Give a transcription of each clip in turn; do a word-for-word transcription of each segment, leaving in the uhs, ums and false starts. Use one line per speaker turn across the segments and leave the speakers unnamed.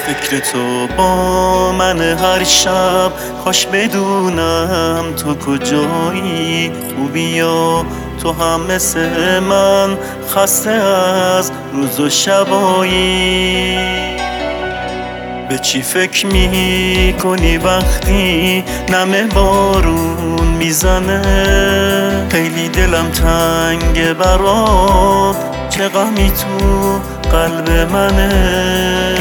فکر تو با من هر شب، کاش بدونم تو کجایی. خوبی و تو هم مثل من خسته از روز و شبایی. به چی فکر می کنی وقتی نم بارون میزنه؟ خیلی دلم تنگ برات، چه غمی تو قلب منه.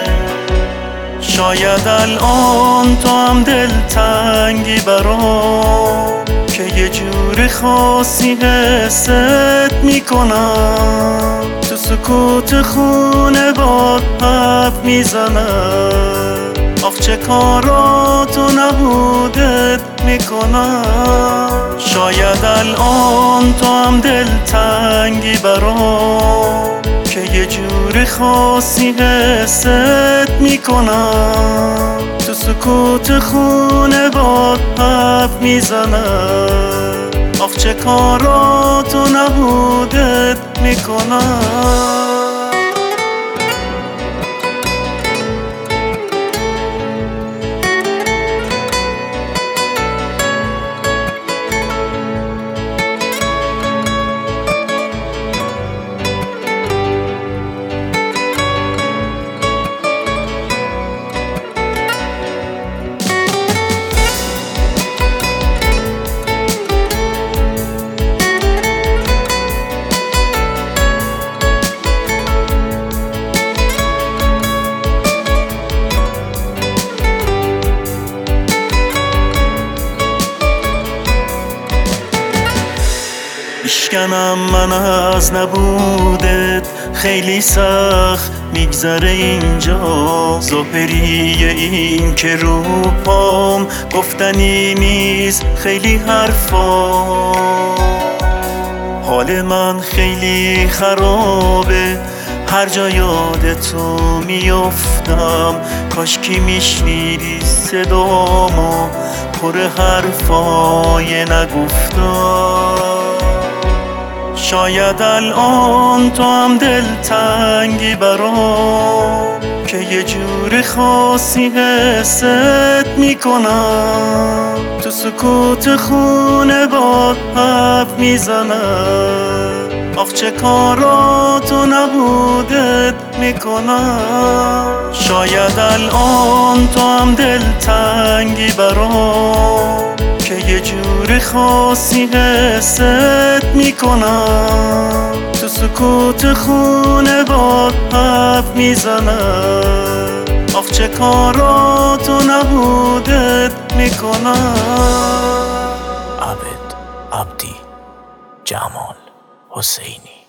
شاید الان تو هم دلتنگی برام، که یه جور خاصی حست میکنم. تو سکوت خونه باد حرف میزنم، آخ چه کاراتو نبودت میکنم. شاید الان تو هم دلتنگی برام، که یه جور خاصی حست میکنم. تو سکوت خونه باد حرف میزنم، آخ چه کاراتو نبودت میکنم. میشکنم من از نبودت، خیلی سخت میگذره اینجا. ظاهریه این که رو پام گفتنی نیست خیلی حرفا. حال من خیلی خرابه، هر جا یاد تو میافتم. کاشکی میشنیدی صدامو، پر حرفای نگفتم. شاید الان تو هم دلتنگی برام، که یه جور خاصی حست میکنم. تو سکوت خونه باد حرف میزنم، آخ چه کاراتو نبودت میکنم. شاید الان تو هم دلتنگی برام، که یه جور خاصی حست میکنم. تو سکوت خونه باد حرف میزنم، آخ چه کاراتو نبودت میکنم.
عابد عبدی جمال حسینی.